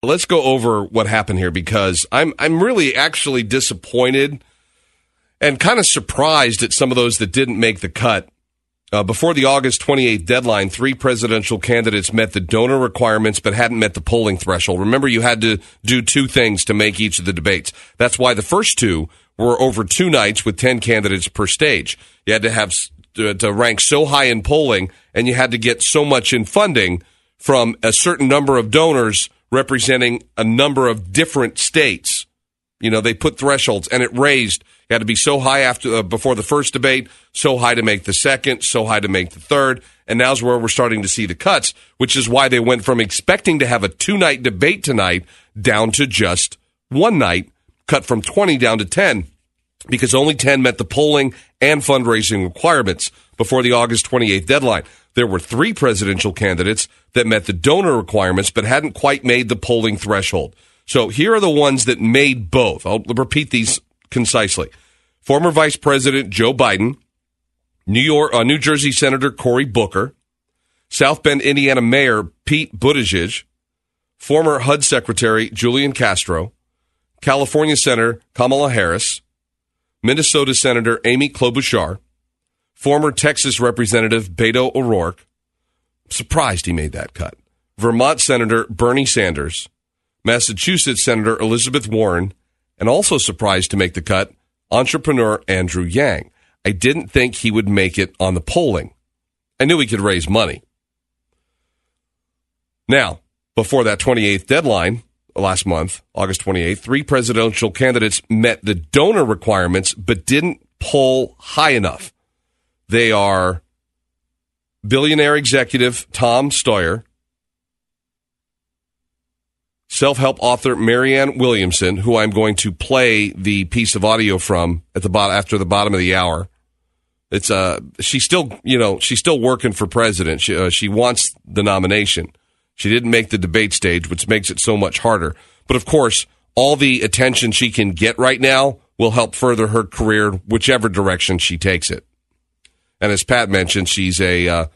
let's go over what happened here, because I'm really actually disappointed and kind of surprised at some of those that didn't make the cut. Before the August 28th deadline, 3 presidential candidates met the donor requirements but hadn't met the polling threshold. Remember, you had to do 2 things to make each of the debates. That's why the first 2 were over 2 nights with 10 candidates per stage. You had to have to rank so high in polling, and you had to get so much in funding from a certain number of donors representing a number of different states. You know, they put thresholds, and it raised. You had to be so high before the first debate, so high to make the second, so high to make the third, and now's where we're starting to see the cuts, which is why they went from expecting to have a 2-night debate tonight down to just 1 night, cut from 20 down to 10, because only 10 met the polling and fundraising requirements before the August 28th deadline. There were 3 presidential candidates that met the donor requirements but hadn't quite made the polling threshold. So here are the ones that made both. I'll repeat these concisely. Former Vice President Joe Biden, New Jersey Senator Cory Booker, South Bend, Indiana Mayor Pete Buttigieg, former HUD Secretary Julian Castro, California Senator Kamala Harris, Minnesota Senator Amy Klobuchar, former Texas Representative Beto O'Rourke. Surprised he made that cut. Vermont Senator Bernie Sanders, Massachusetts Senator Elizabeth Warren, and also surprised to make the cut, entrepreneur Andrew Yang. I didn't think he would make it on the polling. I knew he could raise money. Now, before that 28th deadline last month, August 28th, 3 presidential candidates met the donor requirements but didn't poll high enough. They are billionaire executive Tom Steyer, self-help author Marianne Williamson, who I'm going to play the piece of audio from at the after the bottom of the hour. It's she's still working for president. She wants the nomination. She didn't make the debate stage, which makes it so much harder. But of course, all the attention she can get right now will help further her career, whichever direction she takes it. And as Pat mentioned, she's a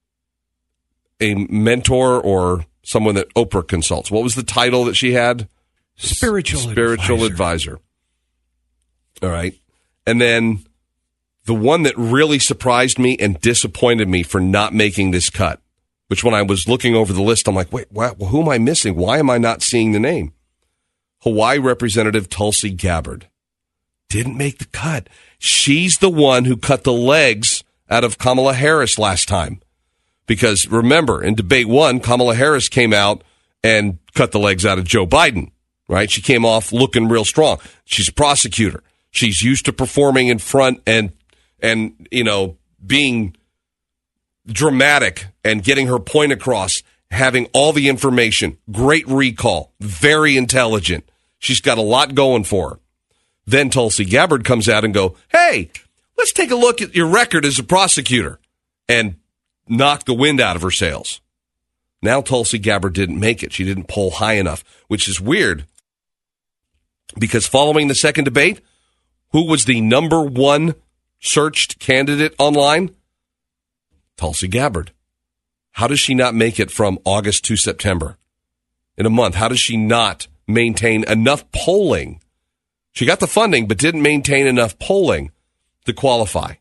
mentor or someone that Oprah consults. What was the title that she had? Spiritual advisor. All right. And then the one that really surprised me and disappointed me for not making this cut, which when I was looking over the list, I'm like, wait, who am I missing? Why am I not seeing the name? Hawaii Representative Tulsi Gabbard didn't make the cut. She's the one who cut the legs out of Kamala Harris last time. Because remember, in debate 1, Kamala Harris came out and cut the legs out of Joe Biden, right? She came off looking real strong. She's a prosecutor. She's used to performing in front and being dramatic and getting her point across, having all the information, great recall, very intelligent. She's got a lot going for her. Then Tulsi Gabbard comes out and go, hey, let's take a look at your record as a prosecutor, and knock the wind out of her sails. Now Tulsi Gabbard didn't make it. She didn't poll high enough, which is weird because following the second debate, who was the number 1 searched candidate online? Tulsi Gabbard. How does she not make it from August to September? In a month, how does she not maintain enough polling? She got the funding, but didn't maintain enough polling to qualify.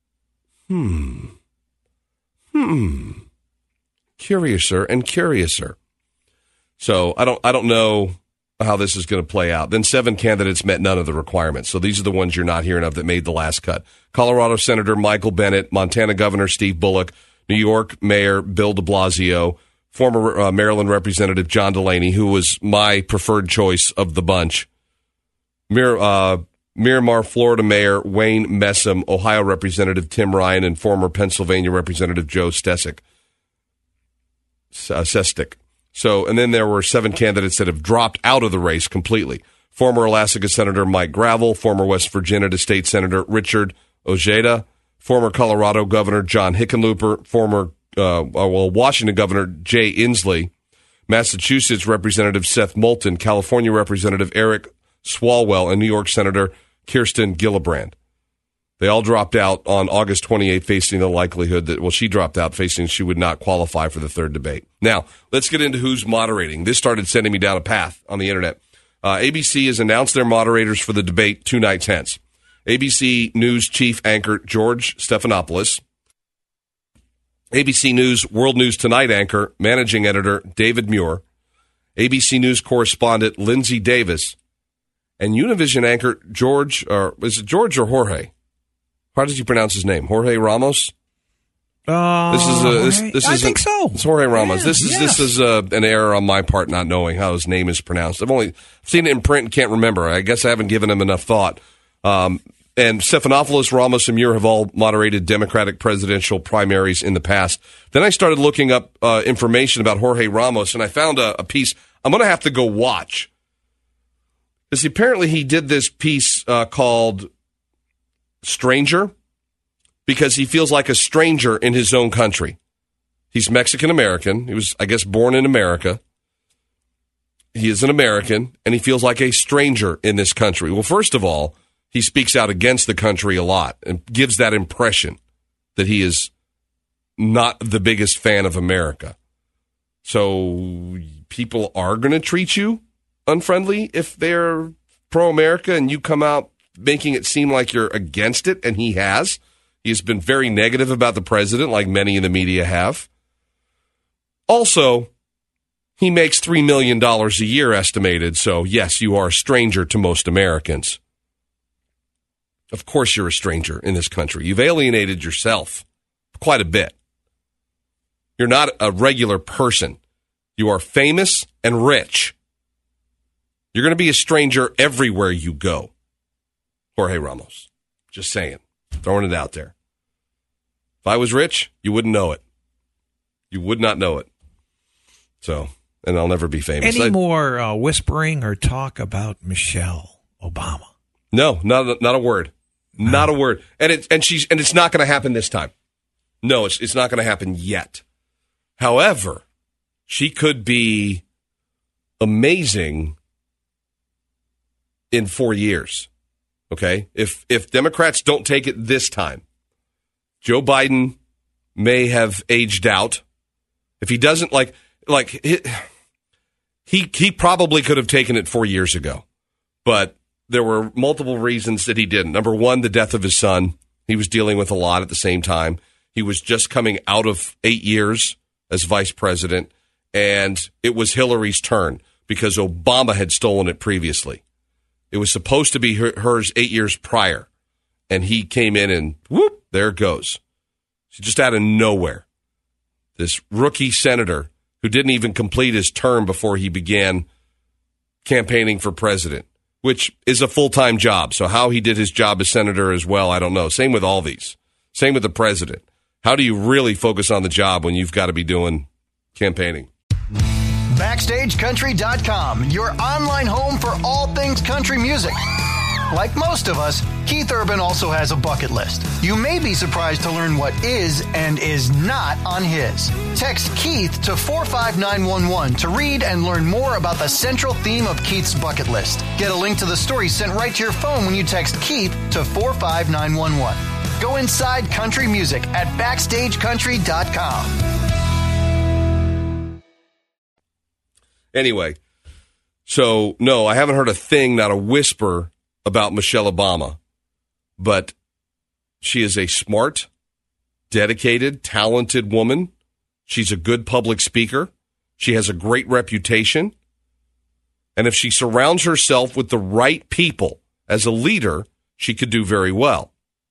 Curiouser and curiouser. So I don't know how this is going to play out. Then 7 candidates met none of the requirements. So these are the ones you're not hearing of that made the last cut. Colorado Senator Michael Bennet, Montana Governor Steve Bullock, New York Mayor Bill de Blasio, former Maryland Representative John Delaney, who was my preferred choice of the bunch, Miramar, Florida Mayor Wayne Messam, Ohio Representative Tim Ryan, and former Pennsylvania Representative Joe Sestak. So, and then there were 7 candidates that have dropped out of the race completely. Former Alaska Senator Mike Gravel, former West Virginia State Senator Richard Ojeda, former Colorado Governor John Hickenlooper, former Washington Governor Jay Inslee, Massachusetts Representative Seth Moulton, California Representative Eric Swalwell, and New York Senator Kirsten Gillibrand. They all dropped out on August 28th, facing the likelihood that, she dropped out facing she would not qualify for the third debate. Now, let's get into who's moderating. This started sending me down a path on the internet. ABC has announced their moderators for the debate 2 nights hence. ABC News chief anchor George Stephanopoulos, ABC News World News Tonight anchor, managing editor David Muir, ABC News correspondent Lindsay Davis, and Univision anchor is it George or Jorge? How does he pronounce his name? Jorge Ramos? I think so. It's Jorge Ramos. Yeah, This is an error on my part, not knowing how his name is pronounced. I've only seen it in print and can't remember. I guess I haven't given him enough thought. And Stephanopoulos, Ramos, and Muir have all moderated Democratic presidential primaries in the past. Then I started looking up information about Jorge Ramos, and I found a piece I'm going to have to go watch. Because apparently he did this piece called Stranger, because he feels like a stranger in his own country. He's Mexican-American. He was, I guess, born in America. He is an American, and he feels like a stranger in this country. Well, first of all, he speaks out against the country a lot and gives that impression that he is not the biggest fan of America. So people are going to treat you unfriendly if they're pro-America and you come out making it seem like you're against it, and he has. He's been very negative about the president, like many in the media have. Also, he makes $3 million a year estimated, so yes, you are a stranger to most Americans. Of course you're a stranger in this country. You've alienated yourself quite a bit. You're not a regular person. You are famous and rich. You're going to be a stranger everywhere you go. Jorge Ramos. Just saying. Throwing it out there. If I was rich, you wouldn't know it. You would not know it. So, and I'll never be famous. Any more whispering or talk about Michelle Obama? No, not a word. Not a word. And it's not going to happen this time. No, it's not going to happen yet. However, she could be amazing in 4 years. Okay? If Democrats don't take it this time, Joe Biden may have aged out. If he doesn't he probably could have taken it 4 years ago. But there were multiple reasons that he didn't. Number one, the death of his son. He was dealing with a lot at the same time. He was just coming out of 8 years as vice president, and it was Hillary's turn because Obama had stolen it previously. It was supposed to be hers 8 years prior, and he came in and whoop, there it goes. She just out of nowhere. This rookie senator who didn't even complete his term before he began campaigning for president, which is a full-time job. So how he did his job as senator as well, I don't know. Same with all these. Same with the president. How do you really focus on the job when you've got to be doing campaigning? BackstageCountry.com, your online home for all things country music. Like most of us, Keith Urban also has a bucket list. You may be surprised to learn what is and is not on his. Text Keith to 45911 to read and learn more about the central theme of Keith's bucket list. Get a link to the story sent right to your phone when you text Keith to 45911. Go inside country music at BackstageCountry.com. Anyway, so no, I haven't heard a thing, not a whisper about Michelle Obama, but she is a smart, dedicated, talented woman. She's a good public speaker. She has a great reputation. And if she surrounds herself with the right people as a leader, she could do very well.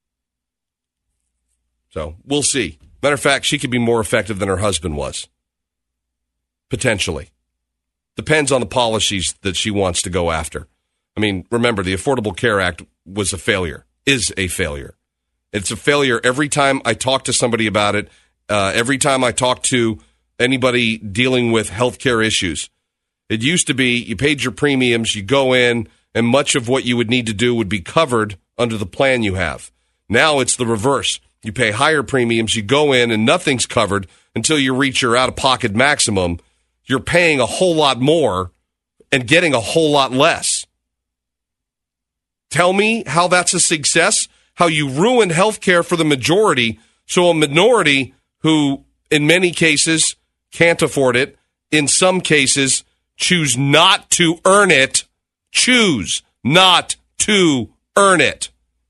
So we'll see. Matter of fact, she could be more effective than her husband was. Potentially. Depends on the policies that she wants to go after. I mean, remember, the Affordable Care Act was a failure, is a failure. It's a failure every time I talk to somebody about it, every time I talk to anybody dealing with healthcare issues. It used to be you paid your premiums, you go in, and much of what you would need to do would be covered under the plan you have. Now it's the reverse. You pay higher premiums, you go in, and nothing's covered until you reach your out-of-pocket maximum. You're paying a whole lot more and getting a whole lot less. Tell me how that's a success. how you ruin health care for the majority, so a minority who, in many cases, can't afford it, in some cases, choose not to earn it. Choose not to earn it.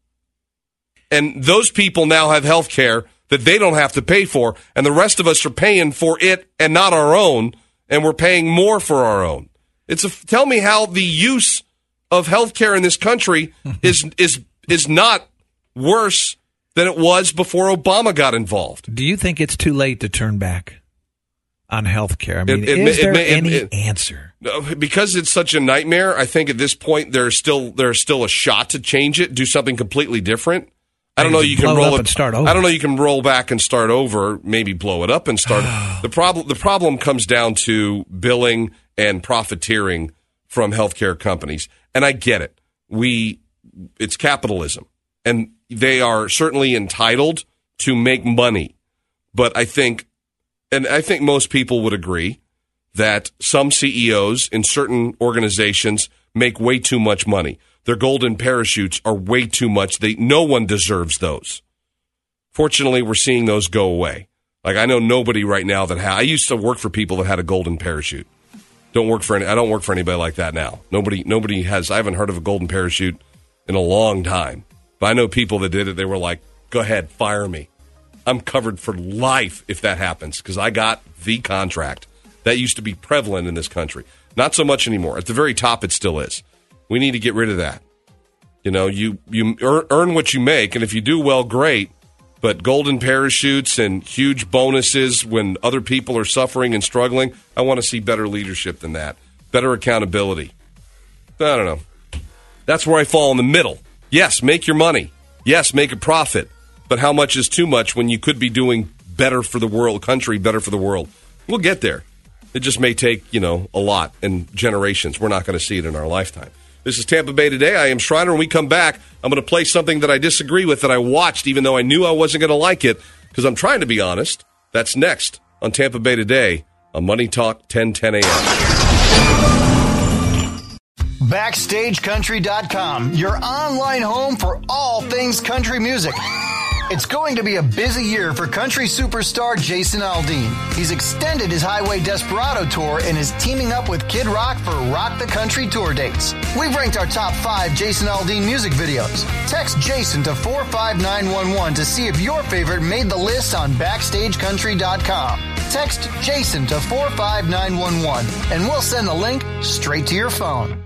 And those people now have health care that they don't have to pay for, and the rest of us are paying for it and not our own, and we're paying more for our own. Tell me how the use of health care in this country is not worse than it was before Obama got involved. Do you think it's too late to turn back on health care? I mean, is there any answer? Because it's such a nightmare, I think at this point there's still a shot to change it, do something completely different. I don't know you can roll it and start over. I don't know you can roll back and start over, maybe blow it up and start. The problem comes down to billing and profiteering from healthcare companies. And I get it. It's capitalism. And they are certainly entitled to make money. But I think most people would agree that some CEOs in certain organizations make way too much money. Their golden parachutes are way too much. No one deserves those. Fortunately, we're seeing those go away. Like, I know nobody right now I used to work for people that had a golden parachute. I don't work for anybody like that now. Nobody has. I haven't heard of a golden parachute in a long time. But I know people that did it. They were like, "Go ahead, fire me. I'm covered for life if that happens because I got the contract." That used to be prevalent in this country. Not so much anymore. At the very top, it still is. We need to get rid of that. You earn what you make, and if you do well, great. But golden parachutes and huge bonuses when other people are suffering and struggling, I want to see better leadership than that. Better accountability. I don't know. That's where I fall in the middle. Yes, make your money. Yes, make a profit. But how much is too much when you could be doing better for the world, country better for the world? We'll get there. It just may take, a lot and generations. We're not going to see it in our lifetime. This is Tampa Bay Today. I am Shriner. When we come back, I'm going to play something that I disagree with that I watched, even though I knew I wasn't going to like it, because I'm trying to be honest. That's next on Tampa Bay Today on Money Talk 1010 a.m. BackstageCountry.com, your online home for all things country music. It's going to be a busy year for country superstar Jason Aldean. He's extended his Highway Desperado tour and is teaming up with Kid Rock for Rock the Country tour dates. We've ranked our top 5 Jason Aldean music videos. Text Jason to 45911 to see if your favorite made the list on BackstageCountry.com. Text Jason to 45911 and we'll send the link straight to your phone.